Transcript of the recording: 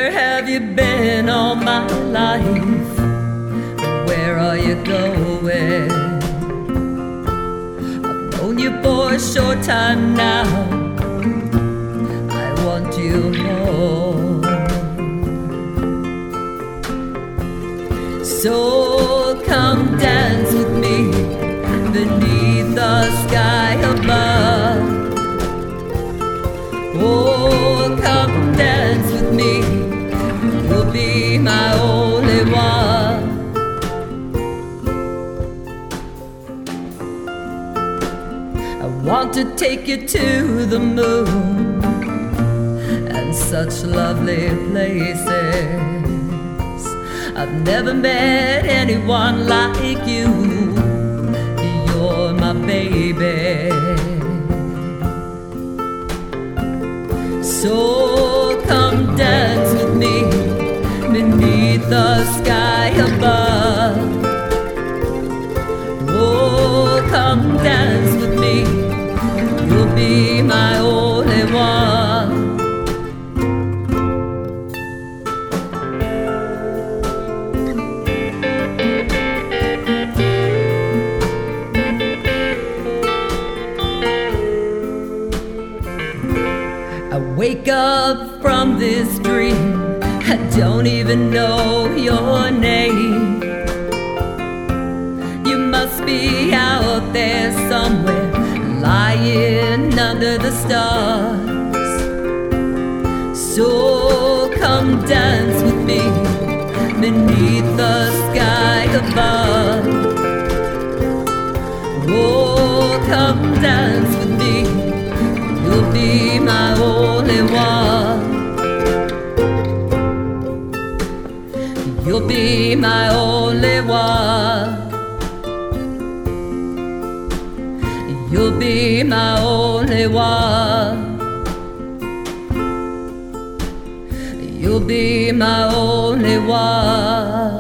Where have you been all my life? Where are you going? I've known you for a short time now. I want you home. So come dance with me beneath the sky above. Oh, come dance with me, you'll be my only one. I want to take you to the moon and such lovely places. I've never met anyone like you. You're my baby. So come dance with me beneath the sky above. Oh, come dance with me, you'll be my only one. I wake up from this dream, I don't even know your name. You must be out there somewhere, lying under the stars. So come dance with me beneath the sky above. Oh, come dance with me, you'll be my only one. You'll be my only one. You'll be my only one. You'll be my only one.